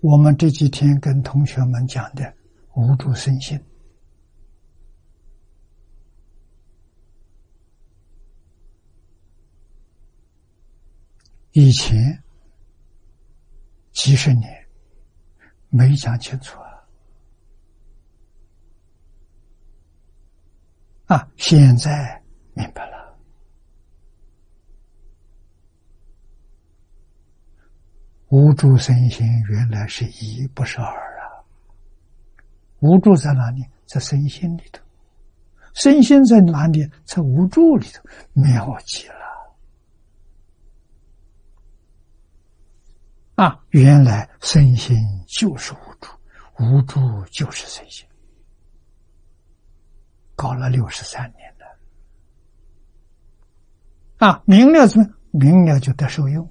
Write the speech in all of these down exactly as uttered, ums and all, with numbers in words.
我们这几天跟同学们讲的无住身心，以前几十年没讲清楚啊，啊，现在明白了。无住身心原来是一，不是二啊。无住在哪里？在身心里头。身心在哪里？在无住里头。妙极了啊！原来身心就是无住，无住就是身心。搞了六十三年了啊！明了怎么？明了就得受用。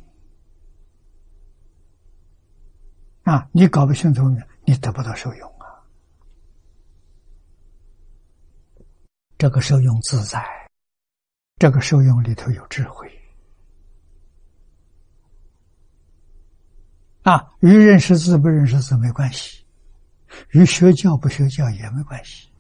啊，你搞不清楚，你得不到受用啊。这个受用自在，这个受用里头有智慧。啊，与认识字不认识字没关系，与学教不学教也没关系。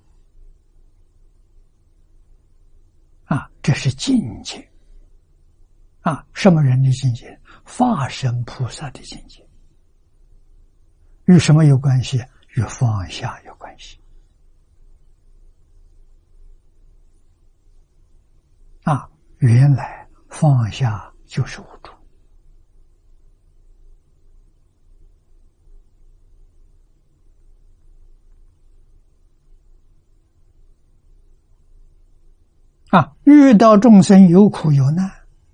啊，这是境界。啊，什么人的境界？法身菩萨的境界。与什么有关系？与放下有关系。啊，原来放下就是无住。啊，遇到众生有苦有难，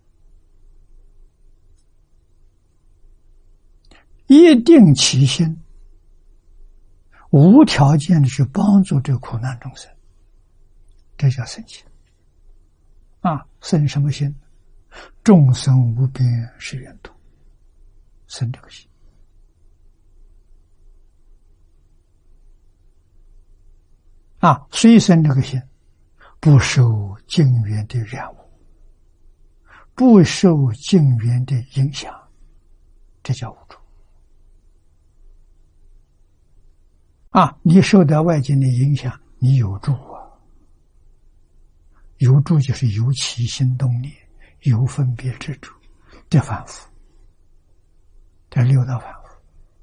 一定起心，无条件的去帮助这个苦难众生，这叫生心。啊，生什么心？众生无边誓愿度，生这个心。啊，虽生这个心，不受境缘的染污，不受境缘的影响，这叫无住。啊，你受到外境的影响，你有住啊。有住就是有起心动念，有分别执着，这反复，这六道反复。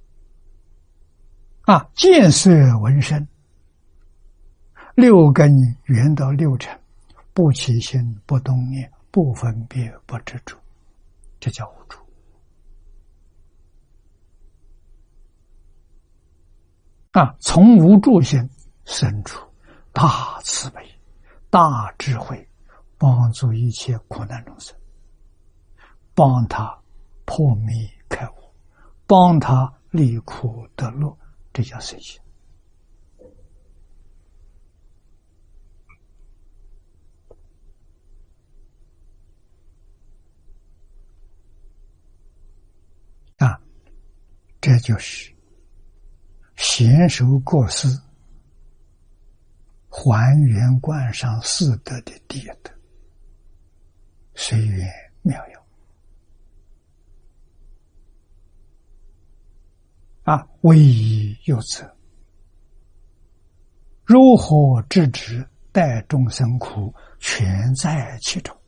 啊，见色闻声，六根缘到六尘，不起心，不动念，不分别，不执着，这叫无住。啊，从无住心生出大慈悲、大智慧，帮助一切苦难众生，帮他破迷开悟，帮他离苦得乐，这叫身心。啊，这就是贤首过失还原观上四德的第一德，随缘妙用。啊，唯一有责，如何制止待众生苦，全在其中。